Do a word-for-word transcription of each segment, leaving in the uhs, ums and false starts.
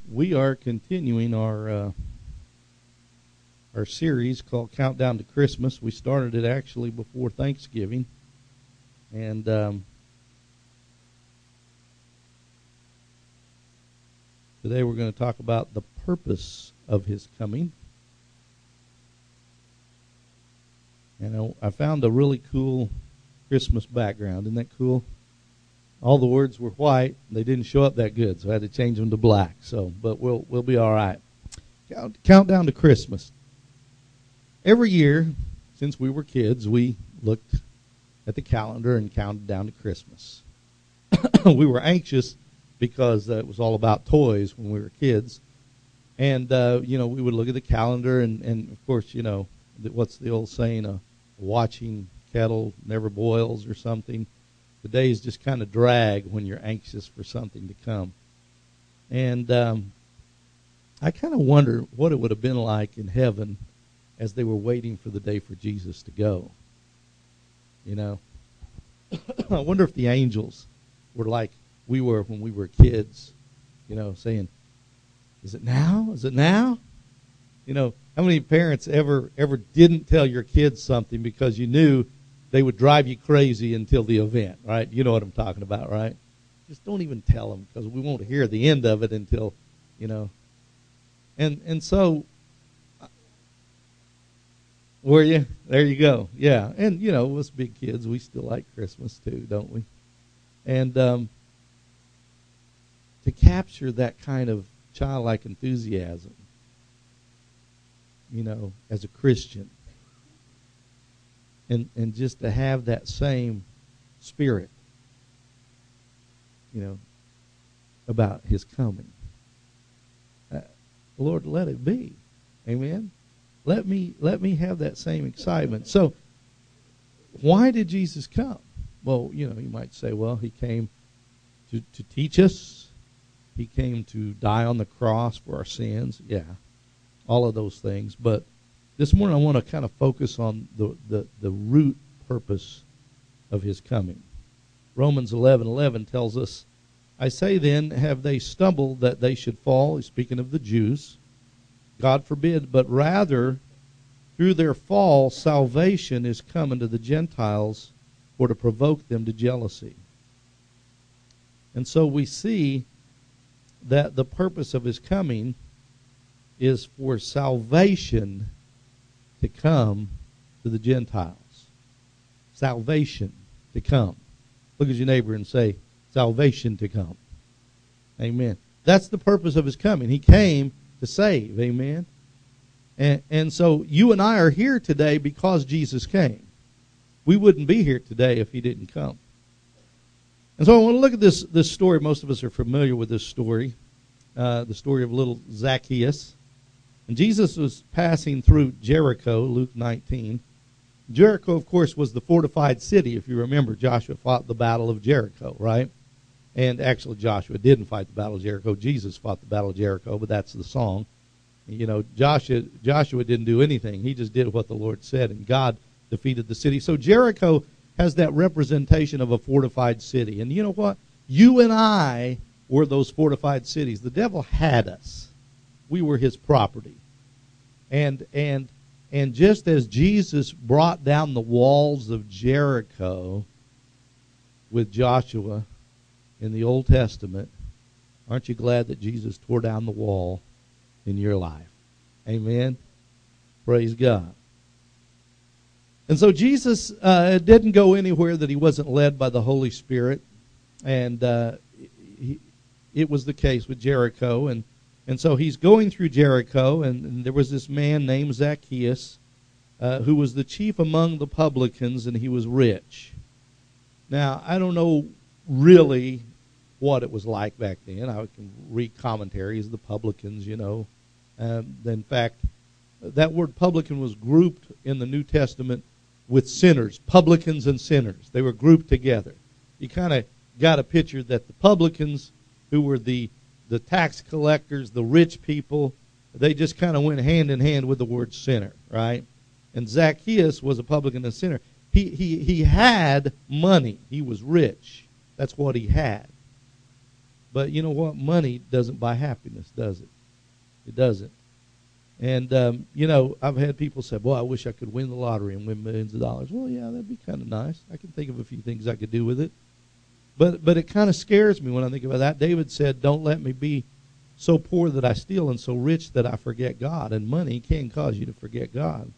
we are continuing our uh, our series called Countdown to Christmas. We started it actually before Thanksgiving, and um, today we're going to talk about the purpose of His coming. And I, I found a really cool Christmas background. Isn't that cool? All the words were white. They didn't show up that good, so I had to change them to black. So, but we'll we'll be all right. Count, countdown to Christmas. Every year, since we were kids, we looked at the calendar and counted down to Christmas. We were anxious because uh, it was all about toys when we were kids, and uh, you know we would look at the calendar, and, and of course, you know, what's the old saying? A watching kettle never boils, or something. The days just kind of drag when you're anxious for something to come. And um, I kind of wonder what it would have been like in heaven as they were waiting for the day for Jesus to go. You know, I wonder if the angels were like we were when we were kids, you know, saying, is it now? Is it now? You know, how many parents ever ever didn't tell your kids something because you knew they would drive you crazy until the event, right? You know what I'm talking about, right? Just don't even tell them because we won't hear the end of it until, you know. And and so, were you? There you go. Yeah. And, you know, us big kids, we still like Christmas too, don't we? And um, to capture that kind of childlike enthusiasm, you know, as a Christian, And and just to have that same spirit, you know, about His coming. Uh, Lord, let it be. Amen. Let me let me have that same excitement. So, why did Jesus come? Well, you know, you might say, well, He came to, to teach us. He came to die on the cross for our sins. Yeah, all of those things. But this morning I want to kind of focus on the, the, the root purpose of His coming. Romans eleven eleven tells us, I say then, have they stumbled that they should fall? He's speaking of the Jews. God forbid, but rather through their fall salvation is come unto the Gentiles for to provoke them to jealousy. And so we see that the purpose of His coming is for salvation to come to the Gentiles. Salvation to come. Look at your neighbor and say, salvation to come. Amen. That's the purpose of His coming. He came to save. Amen. And, and so you and I are here today because Jesus came. We wouldn't be here today if He didn't come. And so I want to look at this, this story. Most of us are familiar with this story. Uh, the story of little Zacchaeus. And Jesus was passing through Jericho, Luke nineteen. Jericho, of course, was the fortified city. If you remember, Joshua fought the Battle of Jericho, right? And actually, Joshua didn't fight the Battle of Jericho. Jesus fought the Battle of Jericho, but that's the song. You know, Joshua, Joshua didn't do anything. He just did what the Lord said, and God defeated the city. So Jericho has that representation of a fortified city. And you know what? You and I were those fortified cities. The devil had us. We were his property. And and and just as Jesus brought down the walls of Jericho with Joshua in the Old Testament, aren't you glad that Jesus tore down the wall in your life? Amen. Praise God. And so Jesus uh, didn't go anywhere that He wasn't led by the Holy Spirit. And uh, he, it was the case with Jericho. And And so He's going through Jericho, and, and there was this man named Zacchaeus uh, who was the chief among the publicans, and he was rich. Now, I don't know really what it was like back then. I can read commentaries, the publicans, you know. Um, in fact, that word publican was grouped in the New Testament with sinners, publicans and sinners. They were grouped together. You kind of got a picture that the publicans, who were the the tax collectors, the rich people, they just kind of went hand in hand with the word sinner, right? And Zacchaeus was a publican and sinner. He he he had money. He was rich. That's what he had. But you know what? Money doesn't buy happiness, does it? It doesn't. And, um, you know, I've had people say, boy, I wish I could win the lottery and win millions of dollars. Well, yeah, that'd be kind of nice. I can think of a few things I could do with it. But but it kind of scares me when I think about that. David said, don't let me be so poor that I steal and so rich that I forget God. And money can cause you to forget God.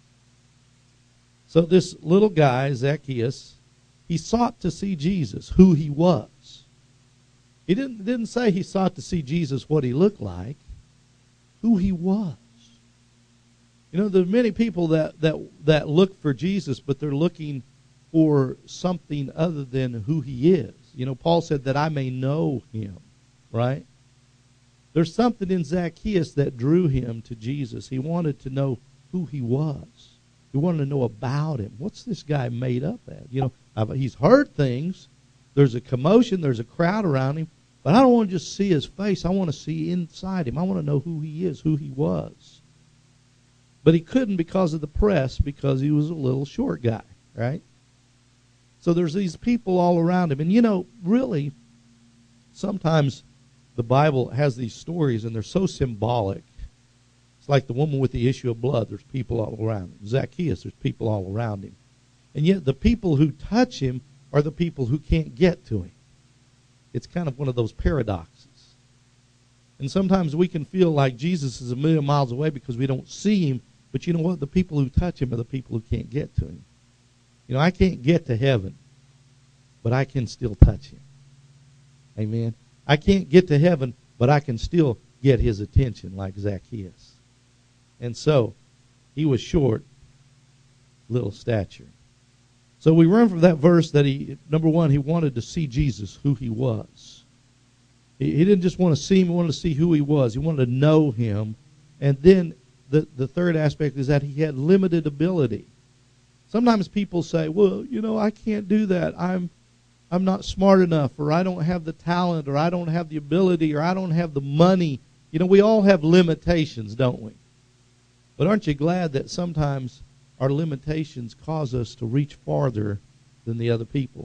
So this little guy, Zacchaeus, he sought to see Jesus, who he was. He didn't, didn't say he sought to see Jesus, what he looked like, who he was. You know, there are many people that, that, that look for Jesus, but they're looking for something other than who he is. You know, Paul said that I may know him, right? There's something in Zacchaeus that drew him to Jesus. He wanted to know who he was. He wanted to know about him. What's this guy made up at? You know, I've, he's heard things. There's a commotion. There's a crowd around him. But I don't want to just see his face. I want to see inside him. I want to know who he is, who he was. But he couldn't because of the press, because he was a little short guy, right? So there's these people all around him. And, you know, really, sometimes the Bible has these stories, and they're so symbolic. It's like the woman with the issue of blood. There's people all around him. Zacchaeus, there's people all around him. And yet the people who touch him are the people who can't get to him. It's kind of one of those paradoxes. And sometimes we can feel like Jesus is a million miles away because we don't see him. But you know what? The people who touch him are the people who can't get to him. You know, I can't get to heaven, but I can still touch him. Amen. I can't get to heaven, but I can still get his attention like Zacchaeus. And so, he was short, little stature. So we run from that verse that he, number one, he wanted to see Jesus, who he was. He, he didn't just want to see him, he wanted to see who he was. He wanted to know him. And then the, the third aspect is that he had limited ability. Sometimes people say, well, you know, I can't do that. I'm I'm not smart enough, or I don't have the talent, or I don't have the ability, or I don't have the money. You know, we all have limitations, don't we? But aren't you glad that sometimes our limitations cause us to reach farther than the other people?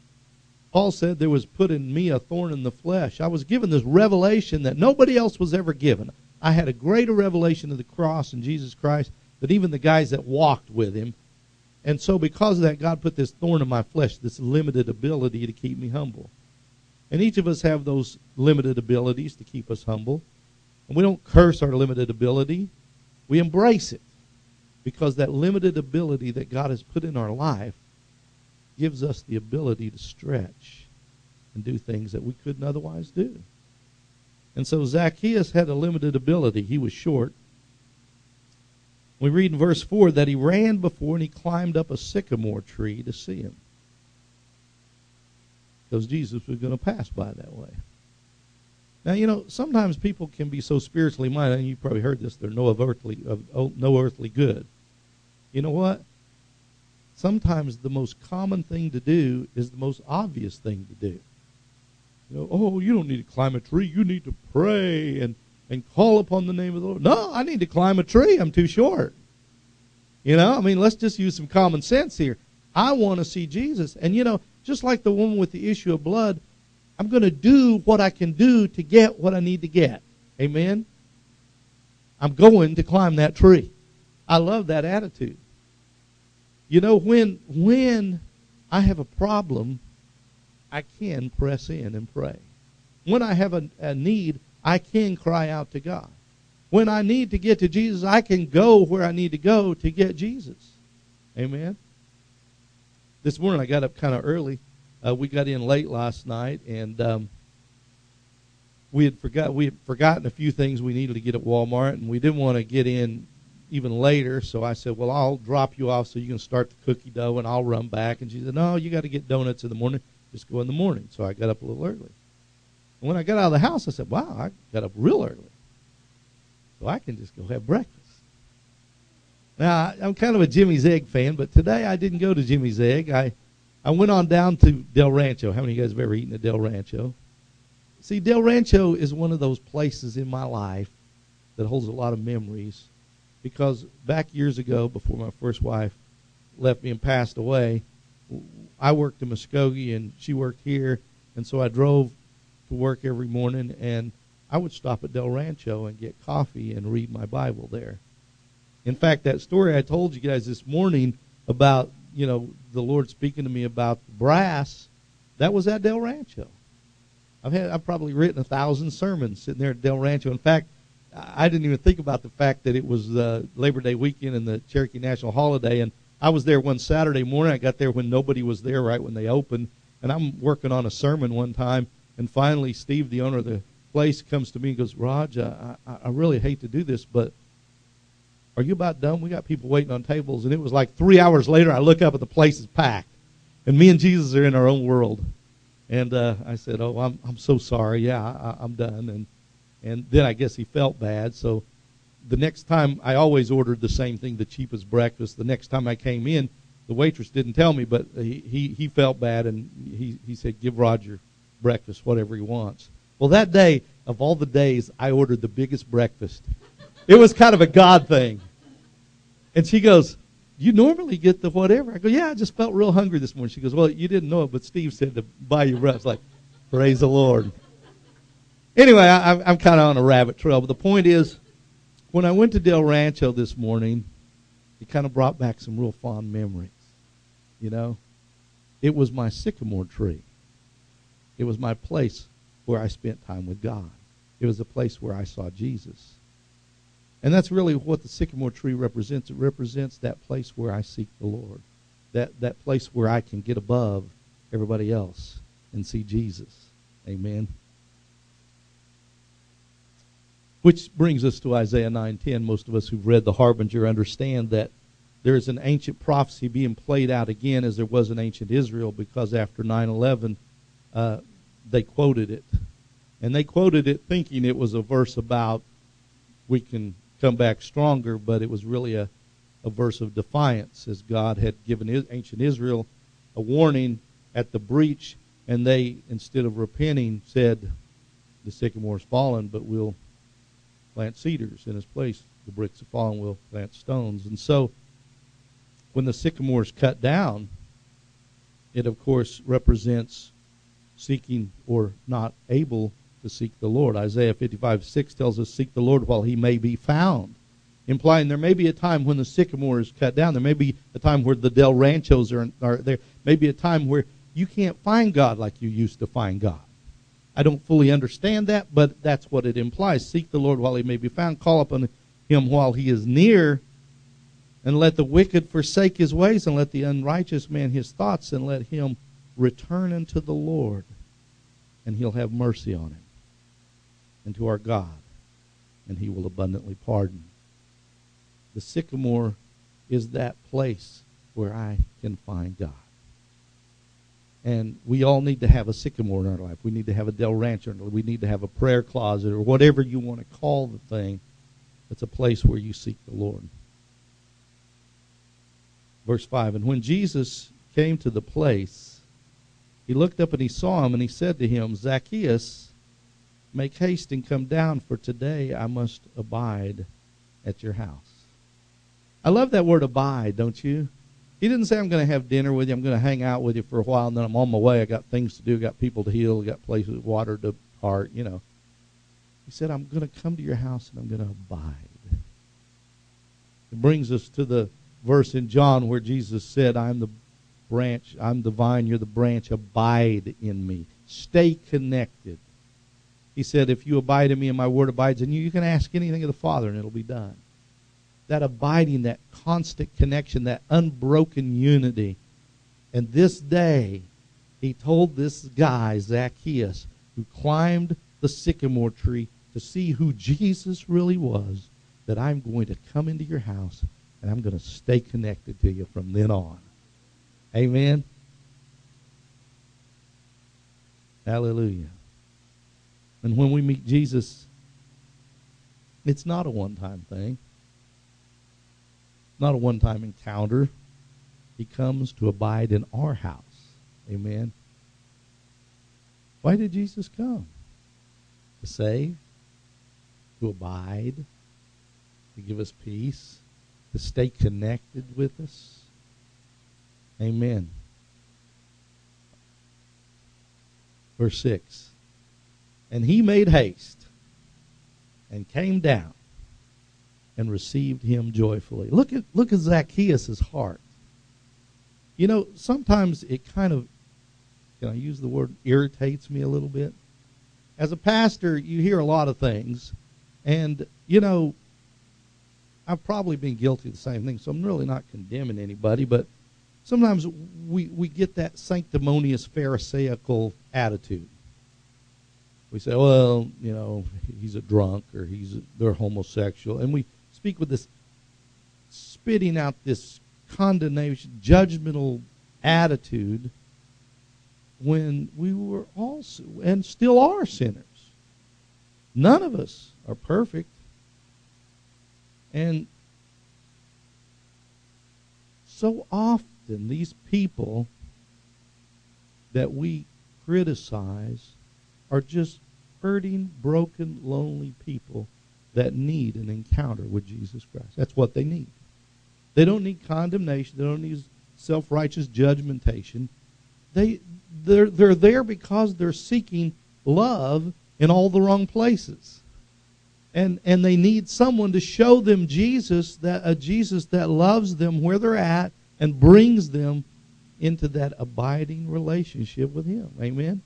Paul said there was put in me a thorn in the flesh. I was given this revelation that nobody else was ever given. I had a greater revelation of the cross and Jesus Christ than even the guys that walked with him. And so because of that, God put this thorn in my flesh, this limited ability to keep me humble. And each of us have those limited abilities to keep us humble. And we don't curse our limited ability. We embrace it. Because that limited ability that God has put in our life gives us the ability to stretch and do things that we couldn't otherwise do. And so Zacchaeus had a limited ability. He was short. We read in verse four that he ran before and he climbed up a sycamore tree to see him. Because Jesus was going to pass by that way. Now, you know, sometimes people can be so spiritually minded, and you've probably heard this, they're no earthly, no earthly good. You know what? Sometimes the most common thing to do is the most obvious thing to do. You know, oh, you don't need to climb a tree. You need to pray and, and call upon the name of the Lord. No, I need to climb a tree. I'm too short. You know, I mean, let's just use some common sense here. I want to see Jesus. And, you know, just like the woman with the issue of blood, I'm going to do what I can do to get what I need to get. Amen? I'm going to climb that tree. I love that attitude. You know, when when I have a problem, I can press in and pray. When I have a, a need, I can cry out to God. When I need to get to Jesus, I can go where I need to go to get Jesus. Amen? This morning I got up kind of early. Uh, we got in late last night, and um, we had forgot we had forgotten a few things we needed to get at Walmart, and we didn't want to get in even later. So I said, "Well, I'll drop you off so you can start the cookie dough, and I'll run back." And she said, "No, you got to get donuts in the morning. Just go in the morning." So I got up a little early. And when I got out of the house, I said, "Wow, I got up real early, so I can just go have breakfast." Now I'm kind of a Jimmy's Egg fan, but today I didn't go to Jimmy's Egg. I I went on down to Del Rancho. How many of you guys have ever eaten at Del Rancho? See, Del Rancho is one of those places in my life that holds a lot of memories, because back years ago, before my first wife left me and passed away, I worked in Muskogee and she worked here, and so I drove to work every morning, and I would stop at Del Rancho and get coffee and read my Bible there. In fact, that story I told you guys this morning about, you know, the Lord speaking to me about the brass, that was at Del Rancho. I've had I've probably written a thousand sermons sitting there at Del Rancho. In fact, I didn't even think about the fact that it was uh, Labor Day weekend and the Cherokee National Holiday, and I was there one Saturday morning. I got there when nobody was there right when they opened, and I'm working on a sermon one time, and finally Steve, the owner of the place, comes to me and goes, Raj, I, I, I really hate to do this, but are you about done? We got people waiting on tables. And it was like three hours later, I look up and the place is packed, and me and Jesus are in our own world. And uh, I said, oh, I'm I'm so sorry. Yeah, I, I'm done. And and then I guess he felt bad. So the next time, I always ordered the same thing, the cheapest breakfast. The next time I came in, the waitress didn't tell me, but he, he, he felt bad, and he, he said, give Roger breakfast, whatever he wants. Well, that day, of all the days, I ordered the biggest breakfast. It was kind of a God thing. And she goes, you normally get the whatever. I go, yeah, I just felt real hungry this morning. She goes, well, you didn't know it, but Steve said to buy you breakfast. Like, praise the Lord. Anyway, I, I'm kind of on a rabbit trail. But the point is, when I went to Del Rancho this morning, it kind of brought back some real fond memories. You know, it was my sycamore tree. It was my place where I spent time with God. It was a place where I saw Jesus. And that's really what the sycamore tree represents. It represents that place where I seek the Lord, that, that place where I can get above everybody else and see Jesus. Amen. Which brings us to Isaiah nine ten. Most of us who've read The Harbinger understand that there is an ancient prophecy being played out again as there was in ancient Israel, because after nine eleven, uh, they quoted it. And they quoted it thinking it was a verse about we can come back stronger, but it was really a, a verse of defiance, as God had given ancient Israel a warning at the breach, and they, instead of repenting, said, the sycamore's fallen, but we'll plant cedars in its place. The bricks have fallen, we'll plant stones. And so when the sycamore is cut down, it, of course, represents seeking or not able to seek the Lord. Isaiah fifty-five six tells us, seek the Lord while he may be found, implying there may be a time when the sycamore is cut down. There may be a time where the Del Ranchos are, are there. May be a time where you can't find God like you used to find God. I don't fully understand that, but that's what it implies. Seek the Lord while he may be found. Call upon him while he is near. And let the wicked forsake his ways, and let the unrighteous man his thoughts, and let him return unto the Lord, and he'll have mercy on him, and to our God, and he will abundantly pardon. The sycamore is that place where I can find God. And we all need to have a sycamore in our life. We need to have a Del Rancho. We need to have a prayer closet, or whatever you want to call the thing. It's a place where you seek the Lord. Verse five, and when Jesus came to the place, he looked up and he saw him, and he said to him, Zacchaeus, make haste and come down, for today I must abide at your house. I love that word abide, don't you? He didn't say I'm going to have dinner with you, I'm going to hang out with you for a while, and then I'm on my way. I got things to do, got people to heal, got places, water to part, you know. He said, I'm going to come to your house and I'm going to abide. It brings us to the verse in John where Jesus said, I'm the branch, I'm the vine, you're the branch, abide in me. Stay connected. He said, if you abide in me and my word abides in you, you can ask anything of the Father and it'll be done. That abiding, that constant connection, that unbroken unity. And this day, he told this guy, Zacchaeus, who climbed the sycamore tree to see who Jesus really was, that I'm going to come into your house and I'm going to stay connected to you from then on. Amen? Hallelujah. And when we meet Jesus, it's not a one-time thing. Not a one-time encounter. He comes to abide in our house. Amen? Why did Jesus come? To save, to abide, to give us peace, to stay connected with us. Amen. Verse six. And he made haste and came down and received him joyfully. Look at look at Zacchaeus' heart. You know, sometimes it kind of, can I use the word, irritates me a little bit. As a pastor, you hear a lot of things, and, you know, I've probably been guilty of the same thing, so I'm really not condemning anybody, but sometimes we, we get that sanctimonious Pharisaical attitude. We say, well, you know, he's a drunk, or he's a, they're homosexual, and we speak with this, spitting out this condemnation, judgmental attitude, when we were all, and still are, sinners. None of us are perfect. And so often these people that we criticize are just hurting, broken, lonely people that need an encounter with Jesus Christ. That's what they need. They don't need condemnation. They don't need self-righteous judgmentation. They, they're, they're there because they're seeking love in all the wrong places. And and they need someone to show them Jesus, that a Jesus that loves them where they're at and brings them into that abiding relationship with him. Amen?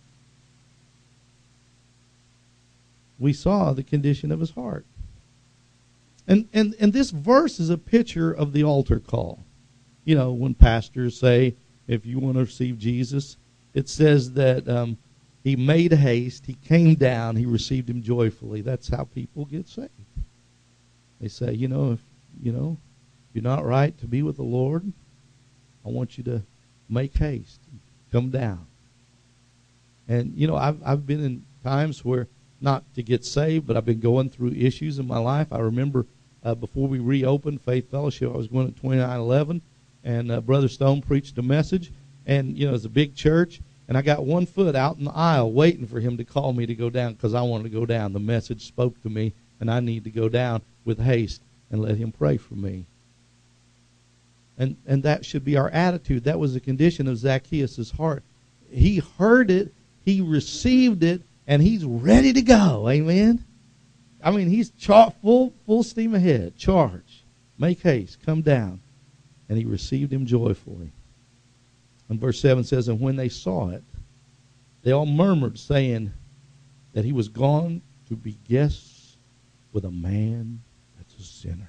We saw the condition of his heart. And, and, and this verse is a picture of the altar call. You know, when pastors say, if you want to receive Jesus, it says that um, he made haste, he came down, he received him joyfully. That's how people get saved. They say, you know, if you know, you're not right to be with the Lord, I want you to make haste, come down. And you know, I've I've been in times where, not to get saved, but I've been going through issues in my life. I remember uh, before we reopened Faith Fellowship, I was going at twenty-nine eleven, and uh, Brother Stone preached a message, and you know, it's a big church. And I got one foot out in the aisle waiting for him to call me to go down because I wanted to go down. The message spoke to me, and I need to go down with haste and let him pray for me. And and that should be our attitude. That was the condition of Zacchaeus' heart. He heard it, he received it, and he's ready to go. Amen? I mean, he's char- full, full steam ahead. Charge. Make haste. Come down. And he received him joyfully. And verse seven says, and when they saw it, they all murmured, saying that he was gone to be guests with a man that's a sinner.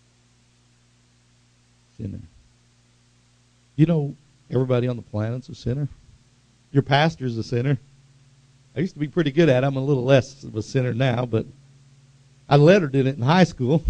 Sinner. You know, everybody on the planet's a sinner. Your pastor's a sinner. I used to be pretty good at it. I'm a little less of a sinner now, but I lettered in it in high school.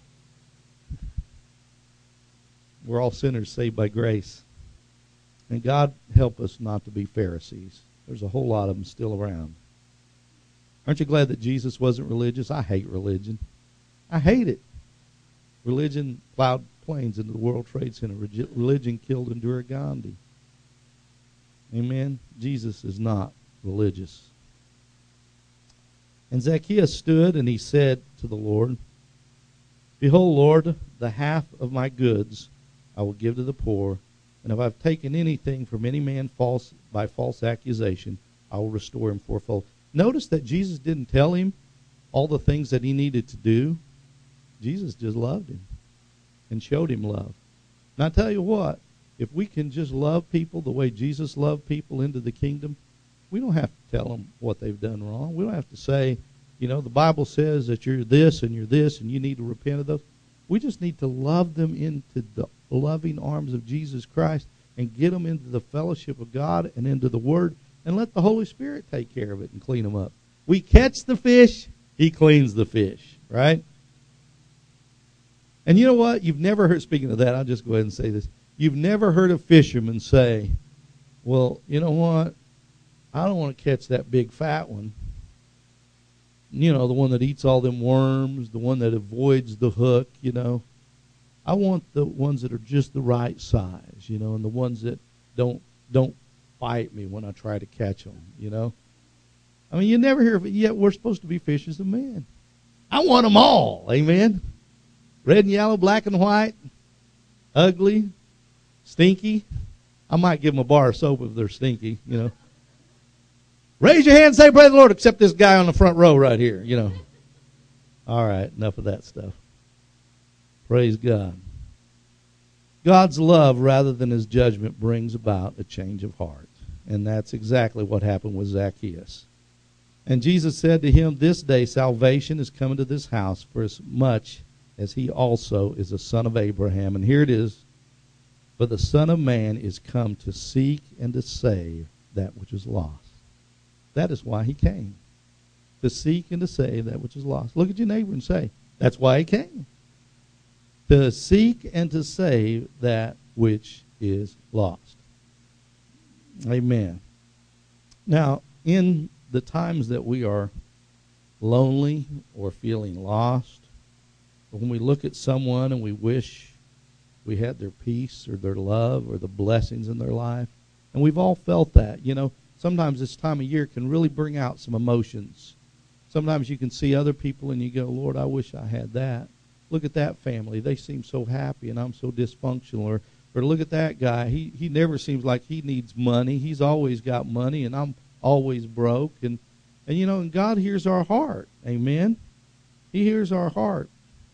We're all sinners saved by grace. And God help us not to be Pharisees. There's a whole lot of them still around. Aren't you glad that Jesus wasn't religious? I hate religion. I hate it. Religion plowed planes into the World Trade Center. Religion killed Indira Gandhi. Amen? Jesus is not religious. And Zacchaeus stood and he said to the Lord, behold, Lord, the half of my goods I will give to the poor. And if I've taken anything from any man false by false accusation, I will restore him fourfold. Notice that Jesus didn't tell him all the things that he needed to do. Jesus just loved him and showed him love. And I tell you what, if we can just love people the way Jesus loved people into the kingdom, we don't have to tell them what they've done wrong. We don't have to say, you know, the Bible says that you're this and you're this and you need to repent of those. We just need to love them into the loving arms of Jesus Christ and get them into the fellowship of God and into the Word and let the Holy Spirit take care of it and clean them up. We catch the fish, he cleans the fish, right? And you know what? You've never heard, speaking of that, I'll just go ahead and say this. You've never heard a fisherman say, well, you know what? I don't want to catch that big fat one. You know, the one that eats all them worms, the one that avoids the hook, you know. I want the ones that are just the right size, you know, and the ones that don't don't bite me when I try to catch them, you know. I mean, you never hear of it, yet we're supposed to be fishers of men. I want them all, amen. Red and yellow, black and white, ugly, stinky. I might give them a bar of soap if they're stinky, you know. Raise your hand and say, praise the Lord, except this guy on the front row right here, you know. All right, enough of that stuff. Praise God. God's love, rather than his judgment, brings about a change of heart. And that's exactly what happened with Zacchaeus. And Jesus said to him, this day salvation is coming to this house, for as much as he also is a son of Abraham. And here it is, for the Son of Man is come to seek and to save that which is lost. That is why he came, to seek and to save that which is lost. Look at your neighbor and say, that's why he came, to seek and to save that which is lost. Amen. Now, in the times that we are lonely or feeling lost, or when we look at someone and we wish we had their peace or their love or the blessings in their life, and we've all felt that, you know, sometimes this time of year can really bring out some emotions. Sometimes you can see other people and you go, Lord, I wish I had that. Look at that family. They seem so happy and I'm so dysfunctional. Or, or look at that guy. He, he never seems like he needs money. He's always got money and I'm always broke. And, and you know, and God hears our heart. Amen. He hears our heart.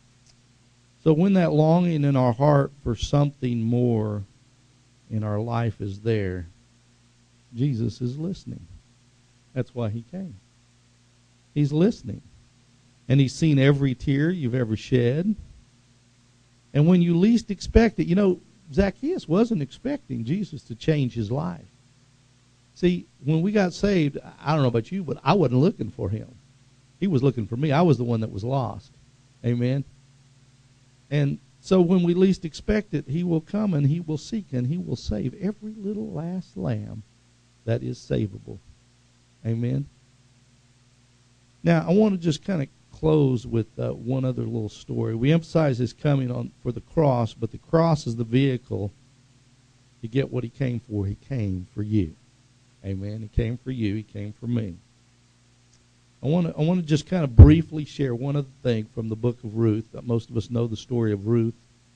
So when that longing in our heart for something more in our life is there, Jesus is listening. That's why he came. He's listening. And he's seen every tear you've ever shed. And when you least expect it, you know, Zacchaeus wasn't expecting Jesus to change his life. See, when we got saved, I don't know about you, but I wasn't looking for him. He was looking for me. I was the one that was lost. Amen. And so when we least expect it, he will come and he will seek and he will save every little last lamb that is savable. Amen. Now, I want to just kind of close with uh, one other little story. We emphasize his coming on for the cross, but the cross is the vehicle to get what he came for. He came for you. Amen. He came for you. He came for me. I want to I want to just kind of briefly share one other thing from the book of Ruth. Most of us know the story of Ruth.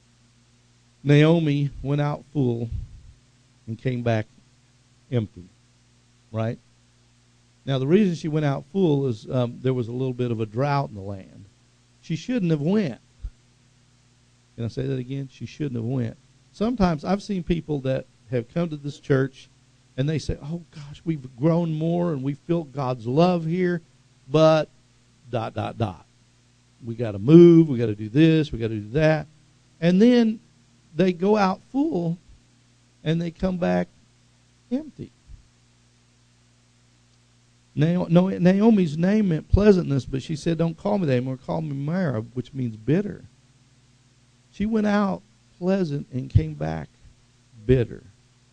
Naomi went out full and came back empty, right? Now, the reason she went out full is um, there was a little bit of a drought in the land. She shouldn't have went. Can I say that again? She shouldn't have went. Sometimes I've seen people that have come to this church and they say, oh, gosh, we've grown more and we feel God's love here, but dot, dot, dot. We got to move. We got to do this. We got to do that. And then they go out full and they come back empty. Naomi's name meant pleasantness, but she said, don't call me that anymore. Call me Mara, which means bitter. She went out pleasant and came back bitter.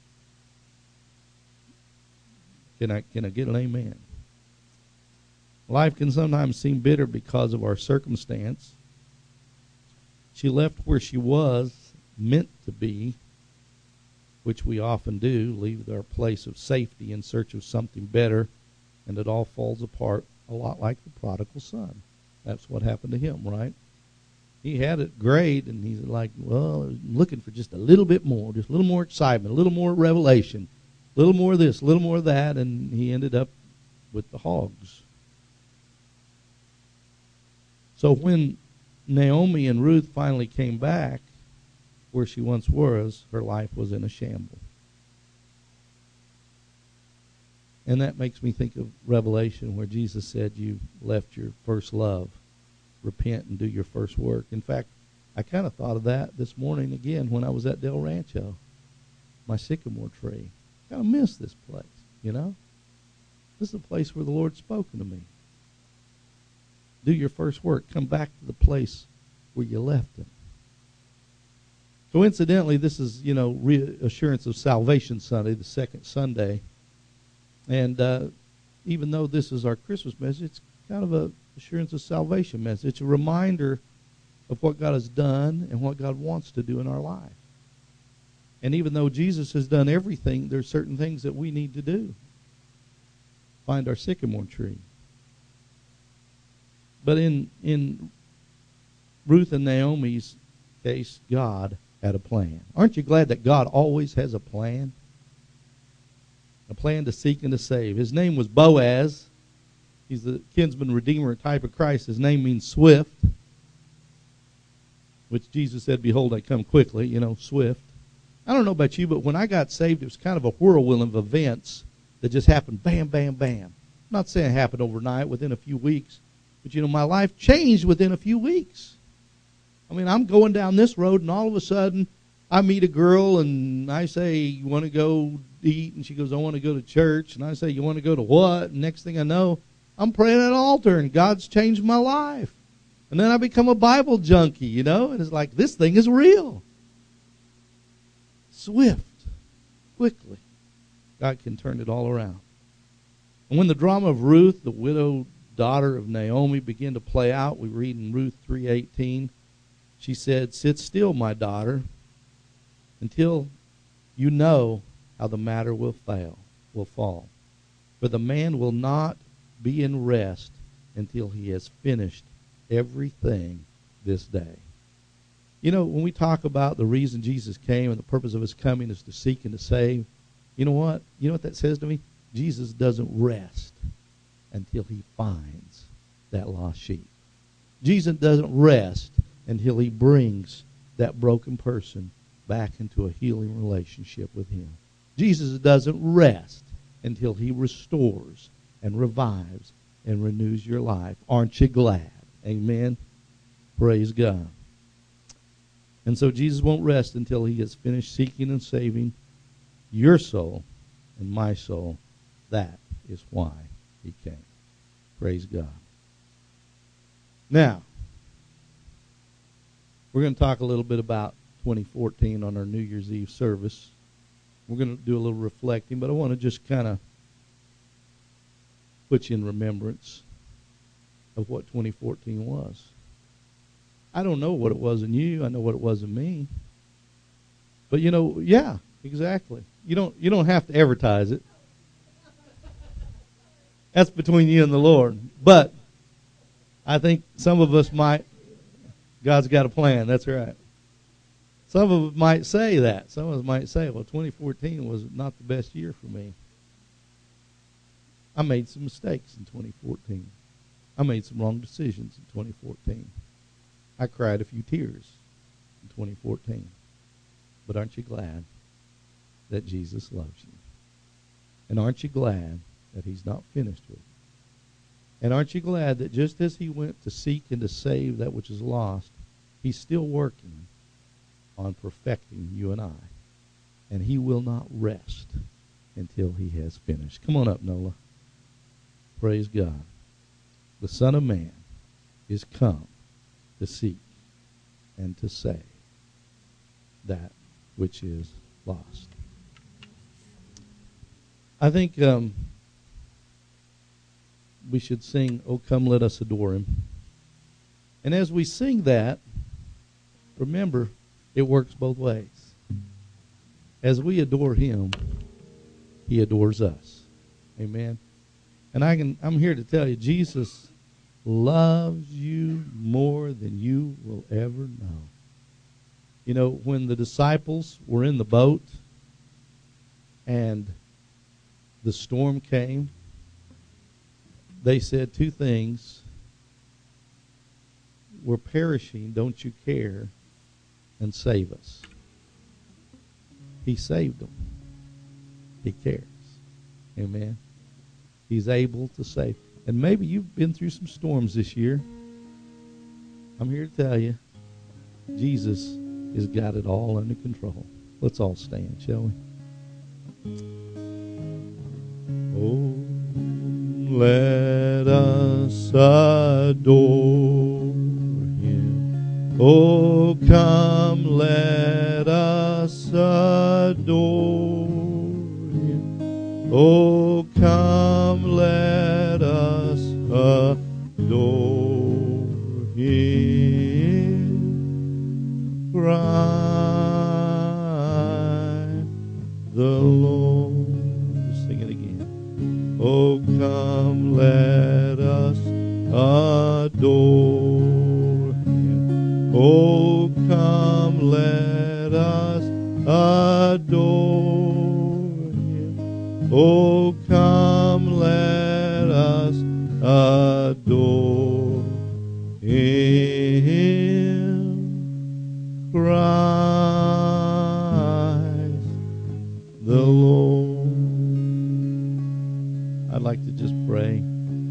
Can I, can I get an amen? Life can sometimes seem bitter because of our circumstance. She left where she was meant to be, which we often do, leave our place of safety in search of something better. And it all falls apart a lot like the prodigal son. That's what happened to him, right? He had it great, and he's like, well, I'm looking for just a little bit more, just a little more excitement, a little more revelation, a little more of this, a little more of that, and he ended up with the hogs. So when Naomi and Ruth finally came back where she once was, her life was in a shambles. And that makes me think of Revelation where Jesus said you left your first love. Repent and do your first work. In fact, I kind of thought of that this morning again when I was at Del Rancho, my sycamore tree. Kind of miss this place, you know. This is a place where the Lord's spoken to me. Do your first work. Come back to the place where you left him. Coincidentally, this is, you know, Reassurance of Salvation Sunday, the second Sunday. And uh, even though this is our Christmas message, it's kind of a assurance of salvation message. It's a reminder of what God has done and what God wants to do in our life. And even though Jesus has done everything, there's certain things that we need to do. Find our sycamore tree. But in in Ruth and Naomi's case, God had a plan. Aren't you glad that God always has a plan? a plan to seek and to save. His name was Boaz. He's the kinsman redeemer type of Christ. His name means swift, which Jesus said, behold, I come quickly, you know, swift. I don't know about you, but when I got saved, it was kind of a whirlwind of events that just happened, bam, bam, bam. I'm not saying it happened overnight, within a few weeks, but, you know, my life changed within a few weeks. I mean, I'm going down this road, and all of a sudden, I meet a girl, and I say, you want to go eat? And she goes, I want to go to church. And I say, you want to go to what? And next thing I know, I'm praying at an altar, and God's changed my life. And then I become a Bible junkie, you know, and it's like, this thing is real. Swift, quickly, God can turn it all around. And when the drama of Ruth, the widowed daughter of Naomi, began to play out, we read in Ruth three eighteen, she said, sit still, my daughter, until you know how the matter will fail, will fall. For the man will not be in rest until he has finished everything this day. You know, when we talk about the reason Jesus came and the purpose of his coming is to seek and to save, you know what? You know what that says to me? Jesus doesn't rest until he finds that lost sheep. Jesus doesn't rest until he brings that broken person back into a healing relationship with him. Jesus doesn't rest until he restores and revives and renews your life. Aren't you glad? Amen. Praise God. And so Jesus won't rest until he has finished seeking and saving your soul and my soul. That is why he came. Praise God. Now, we're going to talk a little bit about twenty fourteen on our New Year's Eve service. We're going to do a little reflecting, but I want to just kind of put you in remembrance of what twenty fourteen was. I don't know what it was in you. I know what it was in me. But, you know, yeah, exactly. You don't you don't have to advertise it. That's between you and the Lord. But I think some of us might, God's got a plan. That's right. Some of us might say that. Some of us might say, well, twenty fourteen was not the best year for me. I made some mistakes in twenty fourteen. I made some wrong decisions in twenty fourteen. I cried a few tears in twenty fourteen. But aren't you glad that Jesus loves you? And aren't you glad that he's not finished with you? And aren't you glad that just as he went to seek and to save that which is lost, he's still working on perfecting you and I. And he will not rest until he has finished. Come on up, Nola. Praise God. The Son of Man is come to seek and to save that which is lost. I think um, we should sing, "Oh, come let us adore him." And as we sing that, remember, it works both ways. As we adore him, he adores us. Amen. And I can, I'm here to tell you, Jesus loves you more than you will ever know. You know, when the disciples were in the boat and the storm came, they said two things. We're perishing, don't you care? And save us. He saved them. He cares. Amen. He's able to save. And maybe you've been through some storms this year. I'm here to tell you, Jesus has got it all under control. Let's all stand, shall we? Oh, let us adore him. Oh, come, let us adore him. Oh, come, let us adore him. Cry the Lord. Just sing it again. Oh, come, let us adore him. Oh, come, let us adore him. Oh, come, let us adore Him, Christ the Lord. I'd like to just pray.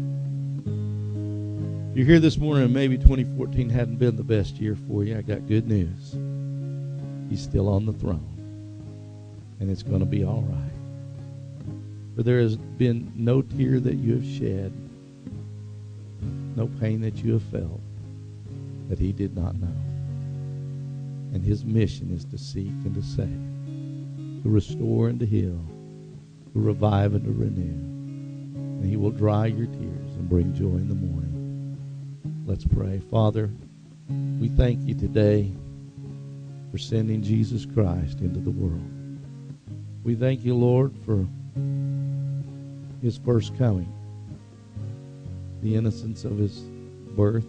If you're here this morning and maybe twenty fourteen hadn't been the best year for you, I got good news. He's still on the throne, and it's going to be all right. For there has been no tear that you have shed, no pain that you have felt that He did not know. And His mission is to seek and to save, to restore and to heal, to revive and to renew. And He will dry your tears and bring joy in the morning. Let's pray. Father, we thank You today for sending Jesus Christ into the world. We thank You, Lord, for His first coming, the innocence of His birth,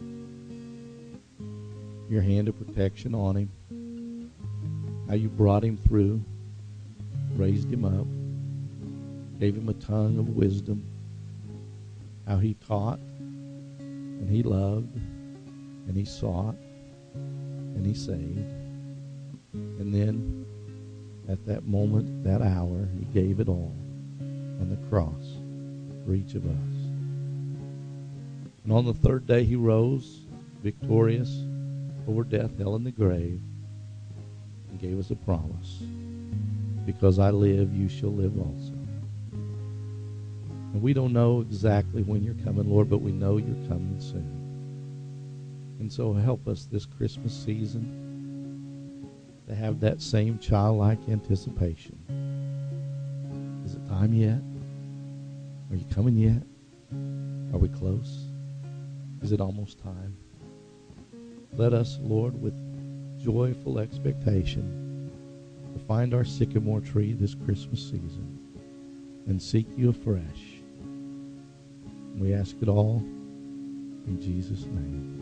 Your hand of protection on Him, how You brought Him through, raised Him up, gave Him a tongue of wisdom, how He taught, and He loved, and He sought, and He saved. And then, at that moment, that hour, He gave it all on the cross for each of us. And on the third day, He rose victorious over death, hell, and the grave, and gave us a promise. Because I live, you shall live also. And we don't know exactly when You're coming, Lord, but we know You're coming soon. And so help us this Christmas season to have that same childlike anticipation. Is it time yet? Are You coming yet? Are we close? Is it almost time? Let us, Lord, with joyful expectation, to find our sycamore tree this Christmas season and seek You afresh. We ask it all in Jesus' name.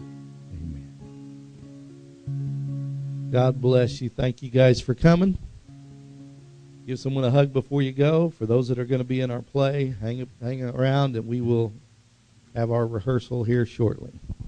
God bless you. Thank you guys for coming. Give someone a hug before you go. For those that are going to be in our play, hang, hang around, and we will have our rehearsal here shortly.